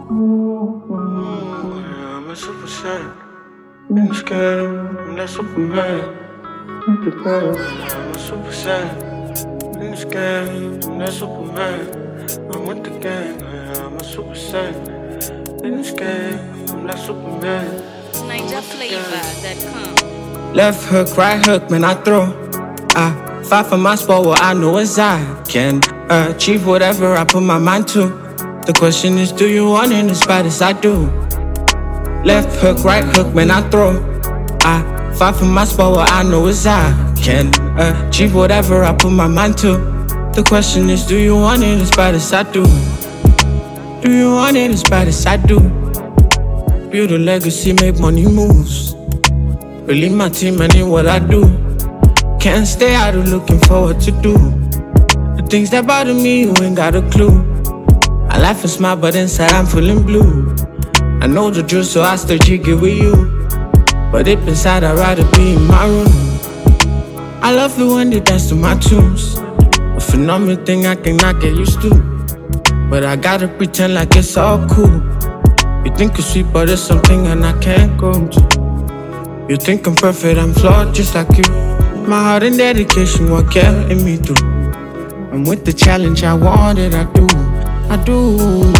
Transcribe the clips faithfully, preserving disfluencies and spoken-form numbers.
I'm a super saiyan. Been scared, I'm that Superman. I'm a super saiyan. Been scared, I'm that Superman. I'm with the gang, I'm a super saiyan. Been scared, I'm that Superman. Niger flavor that come. Left hook, right hook, man, I throw. I fight for my spot, what I know is I can achieve whatever I put my mind to. The question is, do you want it as bad as I do? Left hook, right hook, man, I throw. I fight for my spot, what I know is I can achieve whatever I put my mind to. The question is, do you want it as bad as I do? Do you want it as bad as I do? Build a legacy, make money moves. Really my team, and in what I do. Can't stay out of looking for what to do. The things that bother me, you ain't got a clue. I laugh and smile, but inside I'm feeling blue. I know the drill, so I still jiggy with you. But deep inside, I'd rather be in my room. I love it when they dance to my tunes. A phenomenal thing I cannot get used to. But I gotta pretend like it's all cool. You think it's sweet, but it's something and I can't go to. You think I'm perfect, I'm flawed just like you. My heart and dedication, what carrying me through. I'm with the challenge, I want it, I do, I do.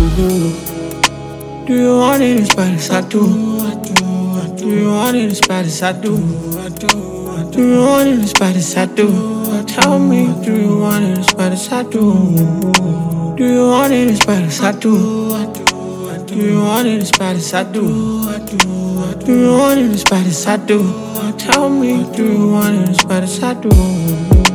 Do you want it as bad as I do? Do you want it as bad as I do? Do you want it as bad as I do? Tell me, do you want it as bad as I do? Do you want it as bad as I do? Do you want it as bad as I do? Do you want it as bad as I do? Tell me, do you want it as bad as I do?